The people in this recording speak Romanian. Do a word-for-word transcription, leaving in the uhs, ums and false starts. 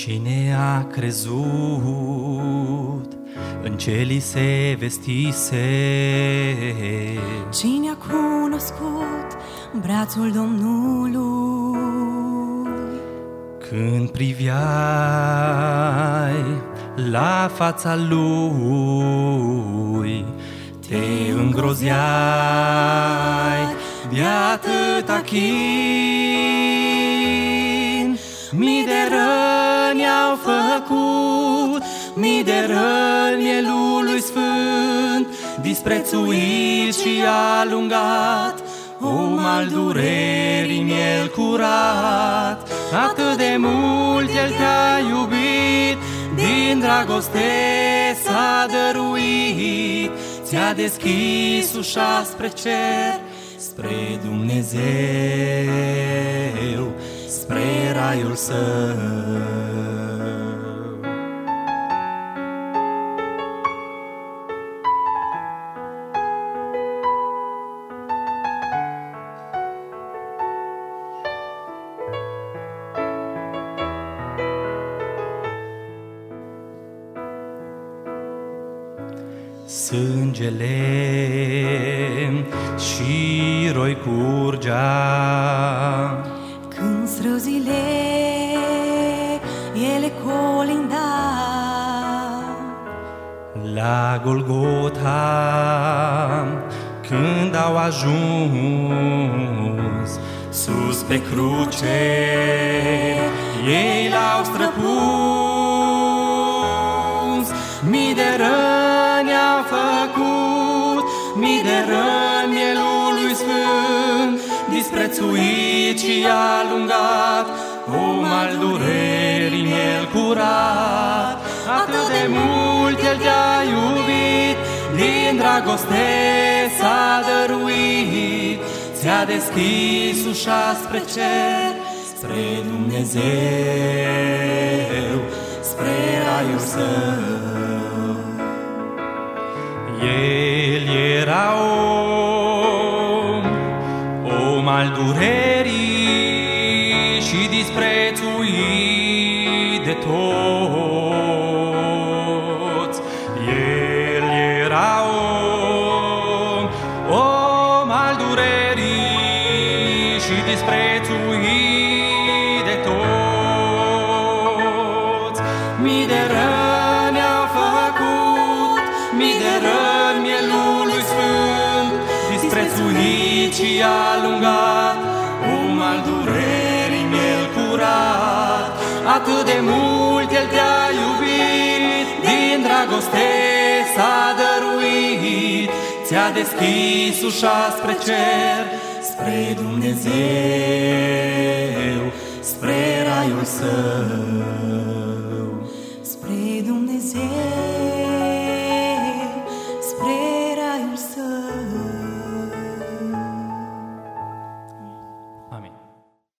Cine a crezut în ce li se vestise? Cine a cunoscut brațul Domnului? Când priveai la fața Lui, te îngrozeai de atâta chin. Mii de răni au făcut, mii de răni mielului sfânt, disprețuit și alungat, om al durerii, miel curat. Atât de mult El te-a iubit, din dragoste s-a dăruit, ți-a deschis ușa spre cer, spre Dumnezeu, spre raiul Său. Sângele și roi curgea când străzile ele colinda. La Golgota când au ajuns sus pe cruce, ei l-au străpuns. Mii de răni au făcut, mii de răni mielului sfânt, disprețuit și alungat, om al durerii, miel curat. Atât de mult El te-a iubit, din dragoste s-a dăruit, ți-a deschis ușa spre cer, spre Dumnezeu, spre raiul Său. El era om, om al durerii și disprețuit de toți. El era om, om al durerii și disprețuit de toți. Mii de răni au făcut, mii de răni mielului sfânt, disprețuit și alungat, om al durerii, miel curat. Atât de mult El te-a iubit, din dragoste s-a dăruit, ți-a deschis ușa spre cer, spre Dumnezeu, spre raiul Său, spre Dumnezeu.